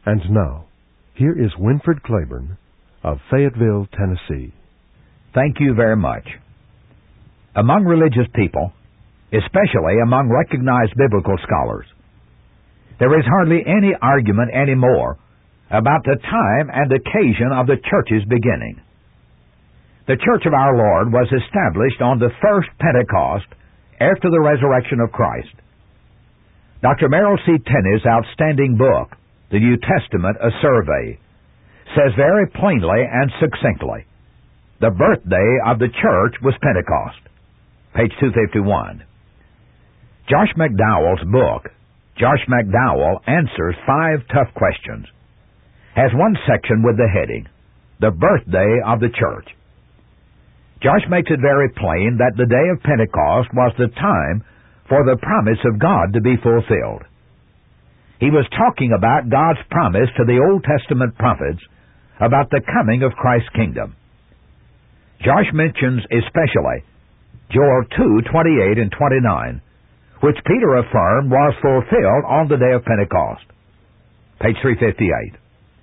And now, here is Winfred Claiborne of Fayetteville, Tennessee. Thank you very much. Among religious people, especially among recognized biblical scholars, there is hardly any argument anymore about the time and occasion of the church's beginning. The Church of our Lord was established on the first Pentecost after the resurrection of Christ. Dr. Merrill C. Tenney's outstanding book, The New Testament, A Survey, says very plainly and succinctly, the birthday of the church was Pentecost, page 251. Josh McDowell's book, Josh McDowell Answers 5 Tough Questions, has one section with the heading, The Birthday of the Church. Josh makes it very plain that the day of Pentecost was the time for the promise of God to be fulfilled. He was talking about God's promise to the Old Testament prophets about the coming of Christ's kingdom. Josh mentions especially Joel 2:28 and 29, which Peter affirmed was fulfilled on the day of Pentecost, page 358.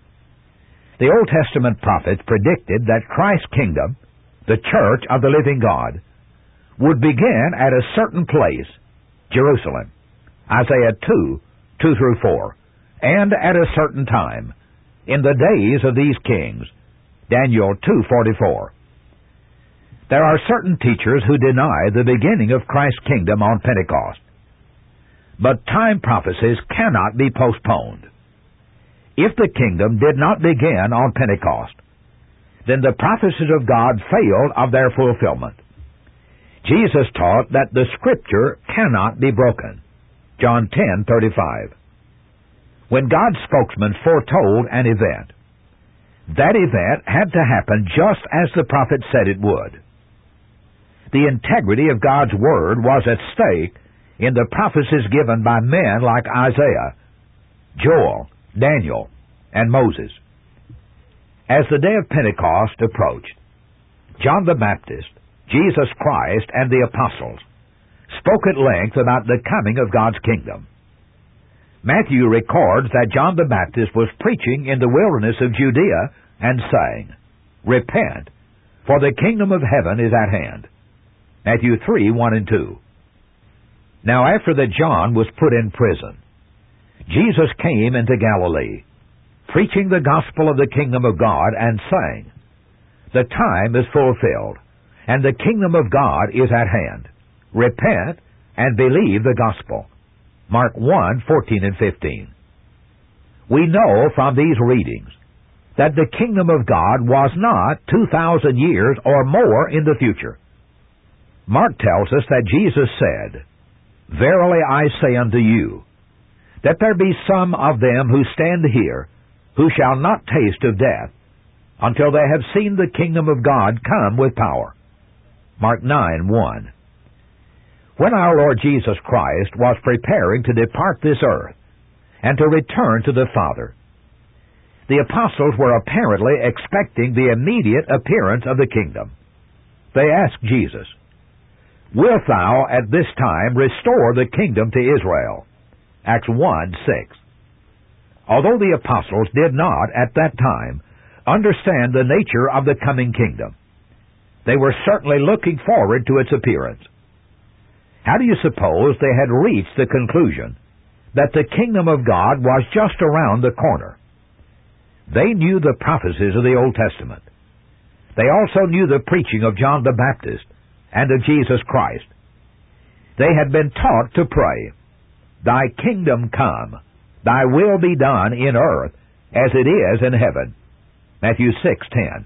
The Old Testament prophets predicted that Christ's kingdom, the church of the living God, would begin at a certain place, Jerusalem, Isaiah 2:2-4, and at a certain time, in the days of these kings, Daniel 2:44. There are certain teachers who deny the beginning of Christ's kingdom on Pentecost. But time prophecies cannot be postponed. If the kingdom did not begin on Pentecost, then the prophecies of God failed of their fulfillment. Jesus taught that the Scripture cannot be broken, John 10:35. When God's spokesman foretold an event, that event had to happen just as the prophet said it would. The integrity of God's Word was at stake in the prophecies given by men like Isaiah, Joel, Daniel, and Moses. As the day of Pentecost approached, John the Baptist, Jesus Christ, and the apostles spoke at length about the coming of God's kingdom. Matthew records that John the Baptist was preaching in the wilderness of Judea and saying, Repent, for the kingdom of heaven is at hand. Matthew 3:1 and 2. Now after that John was put in prison, Jesus came into Galilee, preaching the gospel of the kingdom of God and saying, The time is fulfilled, and the kingdom of God is at hand. Repent and believe the gospel. Mark 1:14 and 15. We know from these readings that the kingdom of God was not 2,000 years or more in the future. Mark tells us that Jesus said, Verily I say unto you, that there be some of them who stand here, who shall not taste of death, until they have seen the kingdom of God come with power. Mark 9:1. When our Lord Jesus Christ was preparing to depart this earth, and to return to the Father, the apostles were apparently expecting the immediate appearance of the kingdom. They asked Jesus, Wilt thou at this time restore the kingdom to Israel? Acts 1:6. Although the apostles did not, at that time, understand the nature of the coming kingdom, they were certainly looking forward to its appearance. How do you suppose they had reached the conclusion that the kingdom of God was just around the corner? They knew the prophecies of the Old Testament. They also knew the preaching of John the Baptist and of Jesus Christ. They had been taught to pray, Thy kingdom come, Thy will be done in earth as it is in heaven. Matthew 6:10.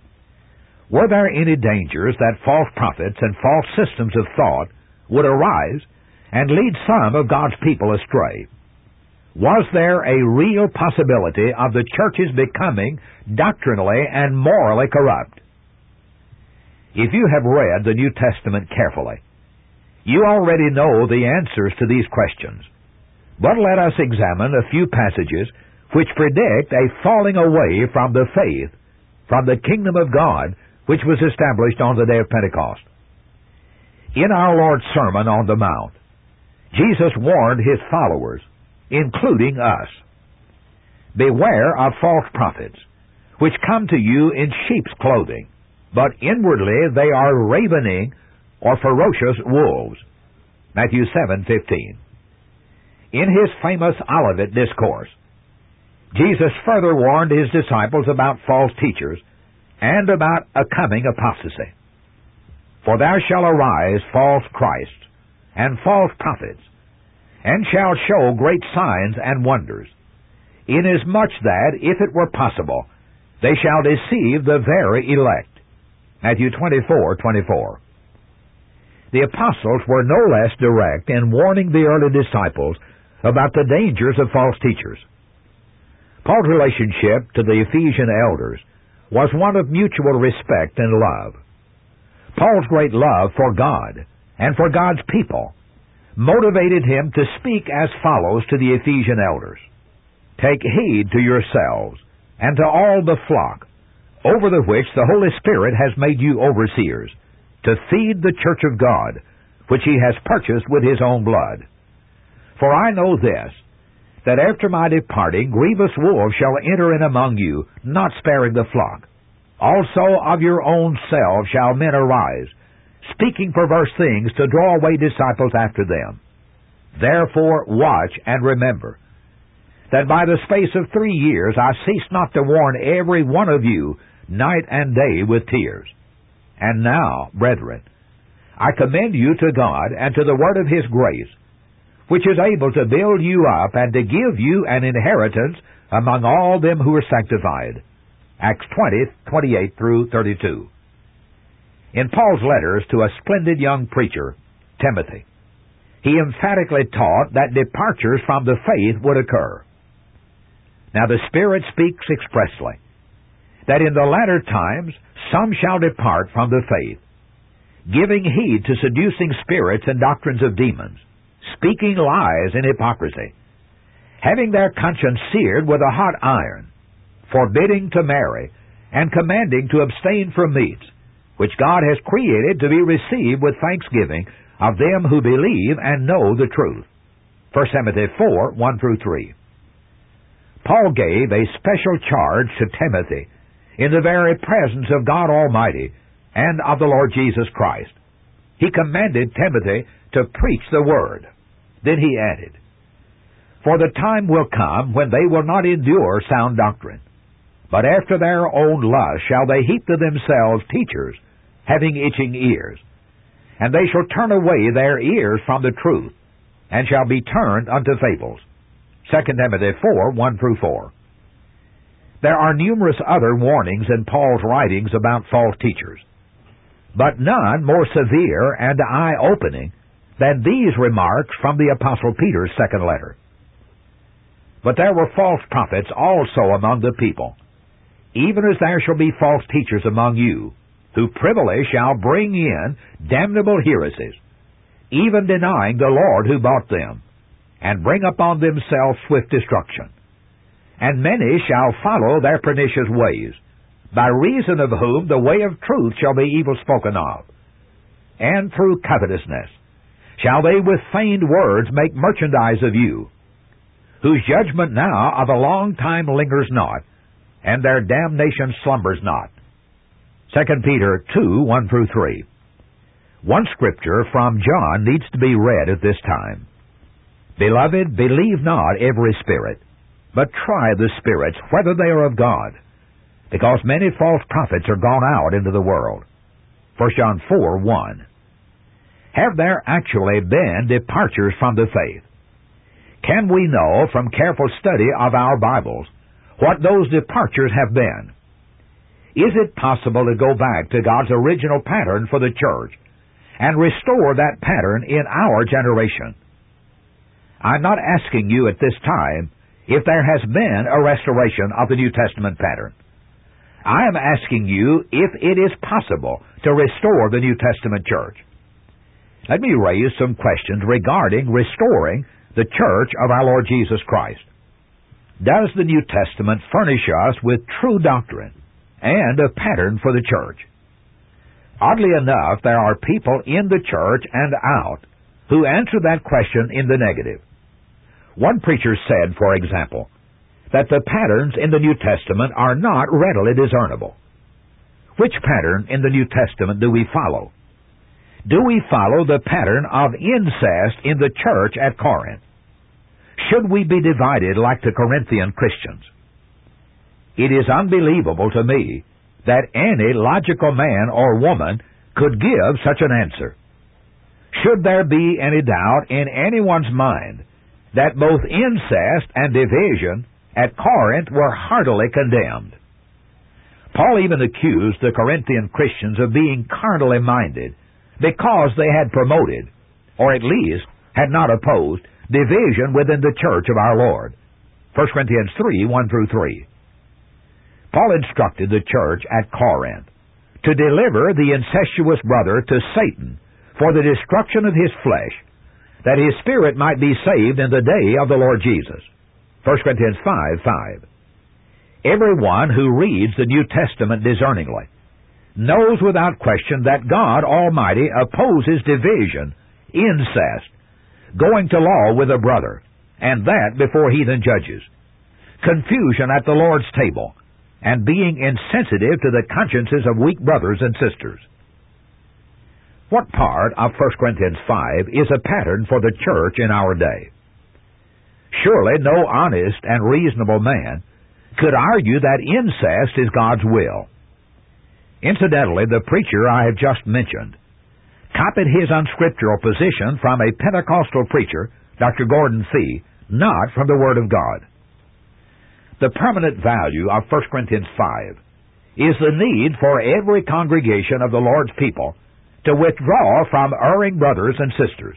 Were there any dangers that false prophets and false systems of thought would arise and lead some of God's people astray? Was there a real possibility of the churches becoming doctrinally and morally corrupt? If you have read the New Testament carefully, you already know the answers to these questions. But let us examine a few passages which predict a falling away from the faith, from the kingdom of God, which was established on the day of Pentecost. In our Lord's Sermon on the Mount, Jesus warned His followers, including us. Beware of false prophets, which come to you in sheep's clothing, but inwardly they are ravening or ferocious wolves. Matthew 7:15. In his famous Olivet Discourse, Jesus further warned his disciples about false teachers and about a coming apostasy. For there shall arise false Christs and false prophets, and shall show great signs and wonders, inasmuch that, if it were possible, they shall deceive the very elect. Matthew 24:24. The apostles were no less direct in warning the early disciples about the dangers of false teachers. Paul's relationship to the Ephesian elders was one of mutual respect and love. Paul's great love for God and for God's people motivated him to speak as follows to the Ephesian elders: "Take heed to yourselves and to all the flock, over the which the Holy Spirit has made you overseers, to feed the church of God, which he has purchased with his own blood. For I know this, that after my departing grievous wolves shall enter in among you, not sparing the flock. Also of your own selves shall men arise, speaking perverse things to draw away disciples after them. Therefore watch and remember, that by the space of 3 years I ceased not to warn every one of you night and day with tears. And now, brethren, I commend you to God and to the word of his grace, which is able to build you up and to give you an inheritance among all them who are sanctified." Acts 20:28 through 32. In Paul's letters to a splendid young preacher, Timothy, he emphatically taught that departures from the faith would occur. Now the Spirit speaks expressly that in the latter times some shall depart from the faith, giving heed to seducing spirits and doctrines of demons, speaking lies in hypocrisy, having their conscience seared with a hot iron, forbidding to marry, and commanding to abstain from meats, which God has created to be received with thanksgiving of them who believe and know the truth. 1 Timothy 4:1 through 3. Paul gave a special charge to Timothy in the very presence of God Almighty and of the Lord Jesus Christ. He commanded Timothy to preach the Word. Then he added, "For the time will come when they will not endure sound doctrine, but after their own lust shall they heap to themselves teachers, having itching ears. And they shall turn away their ears from the truth, and shall be turned unto fables." 2 Timothy 4:1 through 4. There are numerous other warnings in Paul's writings about false teachers, but none more severe and eye-opening than these remarks from the Apostle Peter's second letter. "But there were false prophets also among the people, even as there shall be false teachers among you, who privily shall bring in damnable heresies, even denying the Lord who bought them, and bring upon themselves swift destruction. And many shall follow their pernicious ways, by reason of whom the way of truth shall be evil spoken of. And through covetousness shall they with feigned words make merchandise of you, whose judgment now of a long time lingers not, and their damnation slumbers not." 2 Peter 2:1 through 3. One scripture from John needs to be read at this time. "Beloved, believe not every spirit, but try the spirits whether they are of God, because many false prophets are gone out into the world." 1 John 4:1. Have there actually been departures from the faith? Can we know from careful study of our Bibles what those departures have been? Is it possible to go back to God's original pattern for the church and restore that pattern in our generation? I'm not asking you at this time if there has been a restoration of the New Testament pattern. I am asking you if it is possible to restore the New Testament church. Let me raise some questions regarding restoring the church of our Lord Jesus Christ. Does the New Testament furnish us with true doctrine and a pattern for the church? Oddly enough, there are people in the church and out who answer that question in the negative. One preacher said, for example, that the patterns in the New Testament are not readily discernible. Which pattern in the New Testament do we follow? Do we follow the pattern of incest in the church at Corinth? Should we be divided like the Corinthian Christians? It is unbelievable to me that any logical man or woman could give such an answer. Should there be any doubt in anyone's mind that both incest and division at Corinth were heartily condemned? Paul even accused the Corinthian Christians of being carnally minded because they had promoted, or at least had not opposed, division within the church of our Lord. 1 Corinthians 3, 1-3. Paul instructed the church at Corinth to deliver the incestuous brother to Satan for the destruction of his flesh, that his spirit might be saved in the day of the Lord Jesus. 1 Corinthians 5:5. Everyone who reads the New Testament discerningly knows without question that God Almighty opposes division, incest, going to law with a brother, and that before heathen judges, confusion at the Lord's table, and being insensitive to the consciences of weak brothers and sisters. What part of 1 Corinthians 5 is a pattern for the church in our day? Surely no honest and reasonable man could argue that incest is God's will. Incidentally, the preacher I have just mentioned copied his unscriptural position from a Pentecostal preacher, Dr. Gordon Fee, not from the Word of God. The permanent value of 1 Corinthians 5 is the need for every congregation of the Lord's people to withdraw from erring brothers and sisters.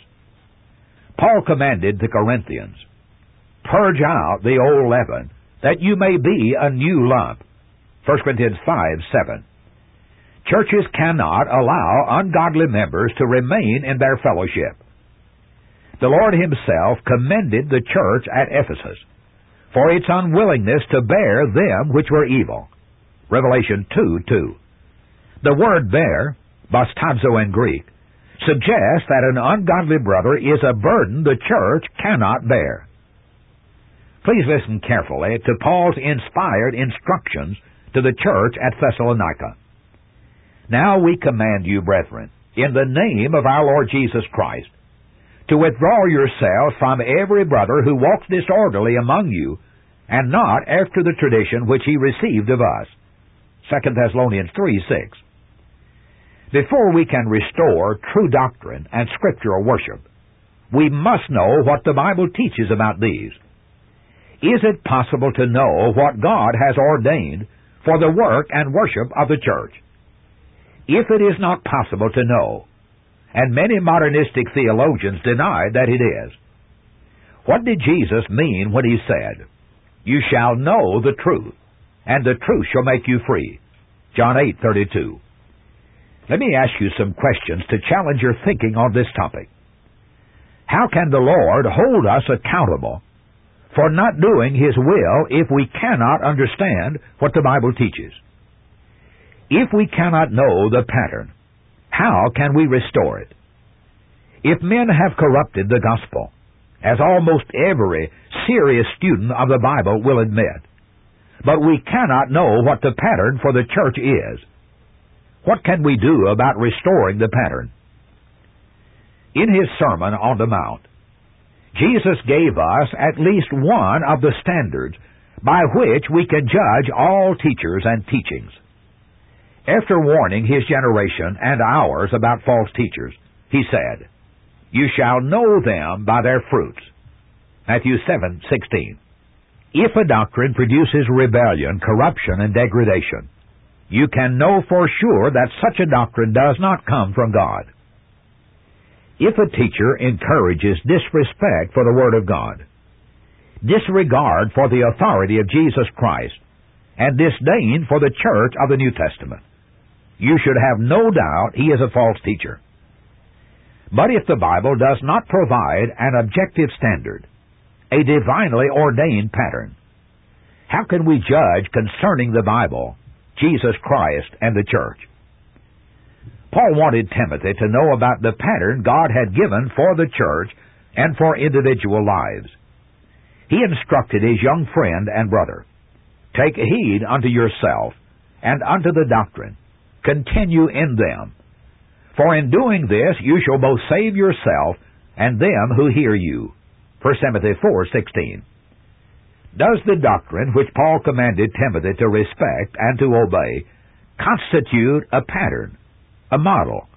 Paul commanded the Corinthians, "Purge out the old leaven, that you may be a new lump." 1 Corinthians 5:7. Churches cannot allow ungodly members to remain in their fellowship. The Lord Himself commended the church at Ephesus for its unwillingness to bear them which were evil. Revelation 2:2. The word bear, bastazo in Greek, suggests that an ungodly brother is a burden the church cannot bear. Please listen carefully to Paul's inspired instructions to the church at Thessalonica. "Now we command you, brethren, in the name of our Lord Jesus Christ, to withdraw yourselves from every brother who walks disorderly among you, and not after the tradition which he received of us." 2 Thessalonians 3:6. Before we can restore true doctrine and scriptural worship, we must know what the Bible teaches about these. Is it possible to know what God has ordained for the work and worship of the church? If it is not possible to know, and many modernistic theologians deny that it is, what did Jesus mean when He said, "You shall know the truth, and the truth shall make you free"? John 8:32. Let me ask you some questions to challenge your thinking on this topic. How can the Lord hold us accountable for not doing His will if we cannot understand what the Bible teaches? If we cannot know the pattern, how can we restore it? If men have corrupted the gospel, as almost every serious student of the Bible will admit, but we cannot know what the pattern for the church is, what can we do about restoring the pattern? In His Sermon on the Mount, Jesus gave us at least one of the standards by which we can judge all teachers and teachings. After warning His generation and ours about false teachers, He said, "You shall know them by their fruits." Matthew 7:16. If a doctrine produces rebellion, corruption, and degradation, you can know for sure that such a doctrine does not come from God. If a teacher encourages disrespect for the Word of God, disregard for the authority of Jesus Christ, and disdain for the church of the New Testament, you should have no doubt he is a false teacher. But if the Bible does not provide an objective standard, a divinely ordained pattern, how can we judge concerning the Bible, Jesus Christ, and the church? Paul wanted Timothy to know about the pattern God had given for the church and for individual lives. he instructed his young friend and brother, "Take heed unto yourself and unto the doctrine. Continue in them. For in doing this you shall both save yourself and them who hear you." 1 Timothy 4:16. Does the doctrine which Paul commanded Timothy to respect and to obey constitute a pattern, a model?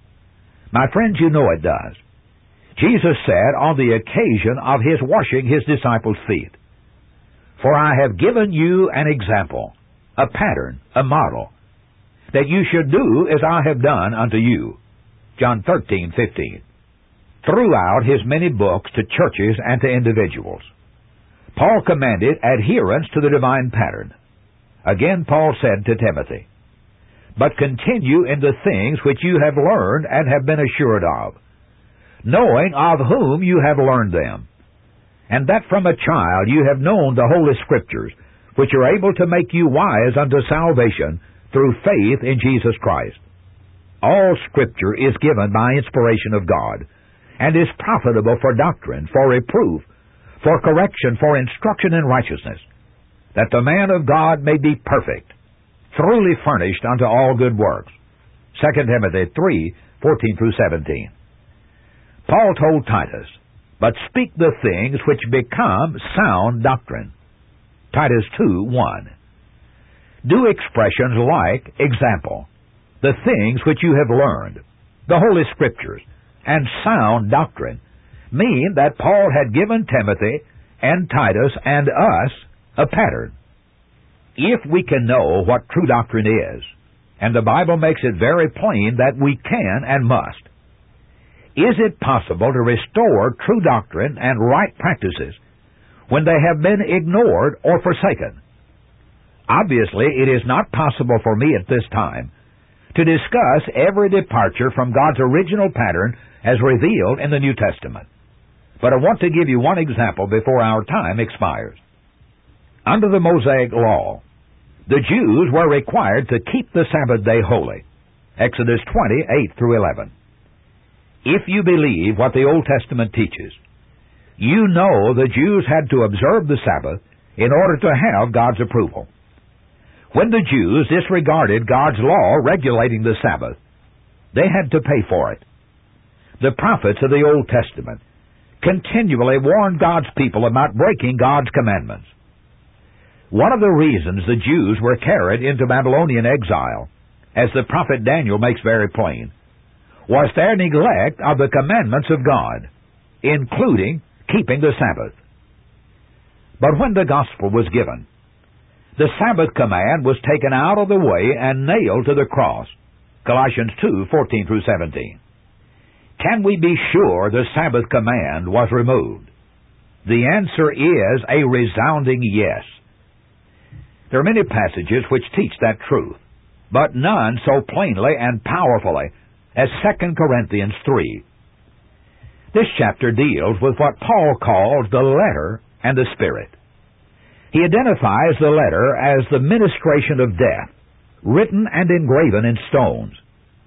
My friends, you know it does. Jesus said on the occasion of his washing his disciples' feet, "For I have given you an example, a pattern, a model, that you should do as I have done unto you." John 13:15. Throughout his many books to churches and to individuals, Paul commanded adherence to the divine pattern. Again, Paul said to Timothy, "But continue in the things which you have learned and have been assured of, knowing of whom you have learned them, and that from a child you have known the Holy Scriptures, which are able to make you wise unto salvation through faith in Jesus Christ." All Scripture is given by inspiration of God, and is profitable for doctrine, for reproof, for correction, for instruction in righteousness, that the man of God may be perfect, thoroughly furnished unto all good works. 2 Timothy 3:14-17. Paul told Titus, "But speak the things which become sound doctrine." Titus 2:1. Do expressions like example, the things which you have learned, the Holy Scriptures, and sound doctrine mean that Paul had given Timothy and Titus and us a pattern. If we can know what true doctrine is, and the Bible makes it very plain that we can and must, is it possible to restore true doctrine and right practices when they have been ignored or forsaken? Obviously, it is not possible for me at this time to discuss every departure from God's original pattern as revealed in the New Testament. But I want to give you one example before our time expires. Under the Mosaic Law, the Jews were required to keep the Sabbath day holy. Exodus 20:8-11. If you believe what the Old Testament teaches, you know the Jews had to observe the Sabbath in order to have God's approval. When the Jews disregarded God's law regulating the Sabbath, they had to pay for it. The prophets of the Old Testament continually warned God's people about breaking God's commandments. One of the reasons the Jews were carried into Babylonian exile, as the prophet Daniel makes very plain, was their neglect of the commandments of God, including keeping the Sabbath. But when the gospel was given, the Sabbath command was taken out of the way and nailed to the cross. Colossians 2:14-17. Can we be sure the Sabbath command was removed? The answer is a resounding yes. There are many passages which teach that truth, but none so plainly and powerfully as 2 Corinthians 3. This chapter deals with what Paul calls the letter and the Spirit. He identifies the letter as the ministration of death, written and engraven in stones.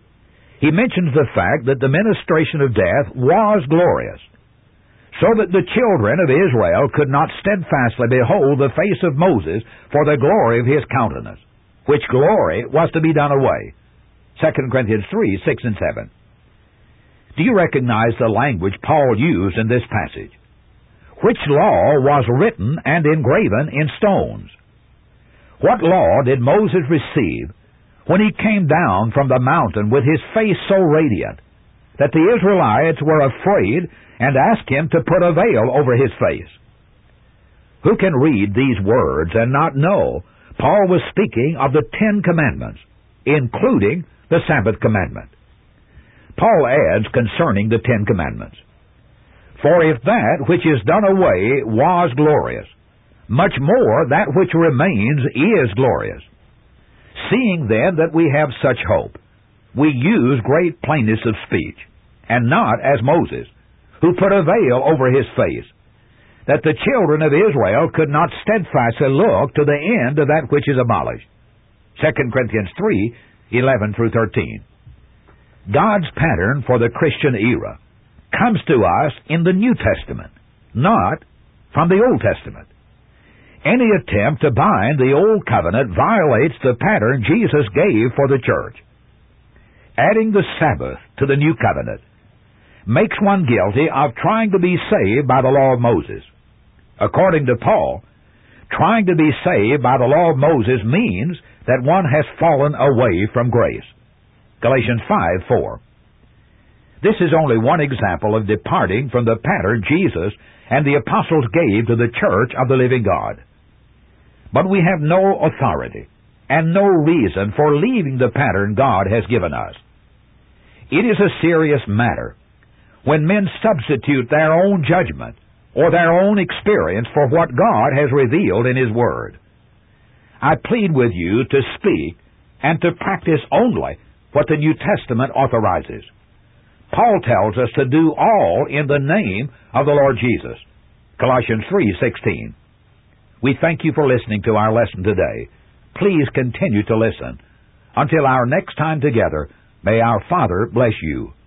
He mentions the fact that the ministration of death was glorious, so that the children of Israel could not steadfastly behold the face of Moses for the glory of his countenance, which glory was to be done away. 2 Corinthians 3:6-7. Do you recognize the language Paul used in this passage? Which law was written and engraven in stones? What law did Moses receive when he came down from the mountain with his face so radiant that the Israelites were afraid and asked him to put a veil over his face? Who can read these words and not know Paul was speaking of the 10 Commandments, including the Sabbath commandment? Paul adds concerning the 10 Commandments, "For if that which is done away was glorious, much more that which remains is glorious. Seeing then that we have such hope, we use great plainness of speech, and not as Moses, who put a veil over his face, that the children of Israel could not steadfastly look to the end of that which is abolished." 2 Corinthians 3:11-13. God's pattern for the Christian era comes to us in the New Testament, not from the Old Testament. Any attempt to bind the Old Covenant violates the pattern Jesus gave for the church. Adding the Sabbath to the New Covenant makes one guilty of trying to be saved by the law of Moses. According to Paul, trying to be saved by the law of Moses means that one has fallen away from grace. Galatians 5:4. This is only one example of departing from the pattern Jesus and the apostles gave to the church of the living God. But we have no authority and no reason for leaving the pattern God has given us. It is a serious matter when men substitute their own judgment or their own experience for what God has revealed in His Word. I plead with you to speak and to practice only what the New Testament authorizes. Paul tells us to do all in the name of the Lord Jesus. Colossians 3:16. We thank you for listening to our lesson today. Please continue to listen. Until our next time together, may our Father bless you.